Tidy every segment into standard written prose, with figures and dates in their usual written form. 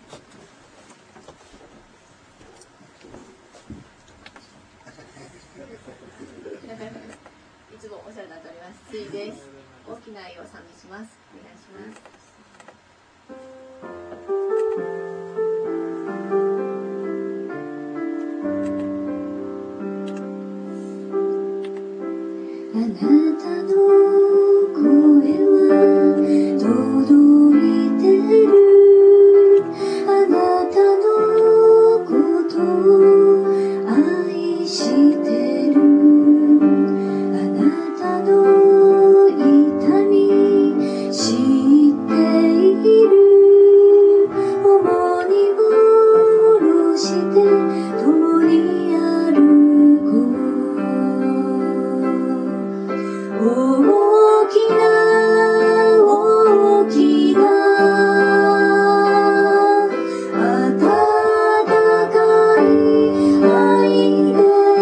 つもお世話になっております。ついです。大きな愛を賛美します。お願いします。 あなたの声は届いてる。あなたのことを愛してる。あなたの痛み知っている。重荷を下ろして共に歩こう。大きな大きな温かい愛で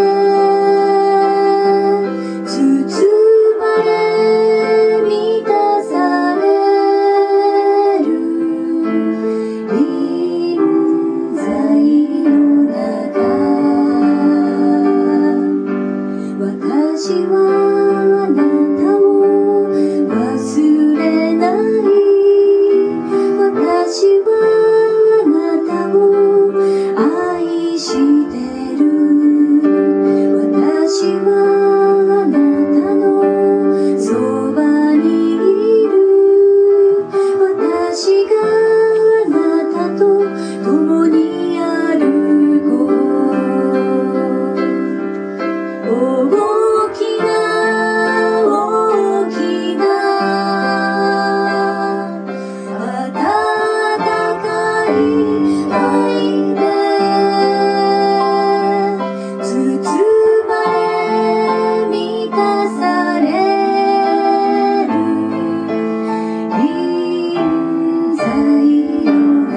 包まれ満たされる臨在の中、私はあなたを忘れない。私はあなたを愛してる。私はあなたのそばにいる。私があなたと共に歩こう。大きな大きな温かい愛で包まれ満たされる臨在の中、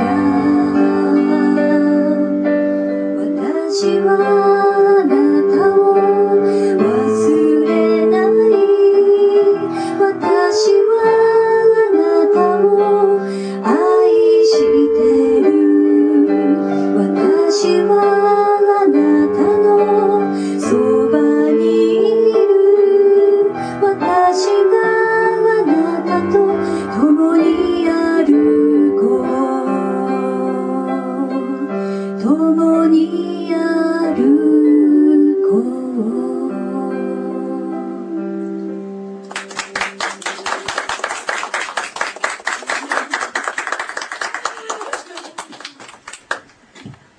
私はあなたを忘れない。私はあなたを愛してる。私はあなたのそばにいる。私があなたと共に歩こう。共に歩こう。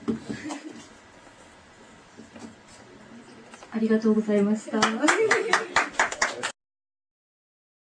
ありがとうございました。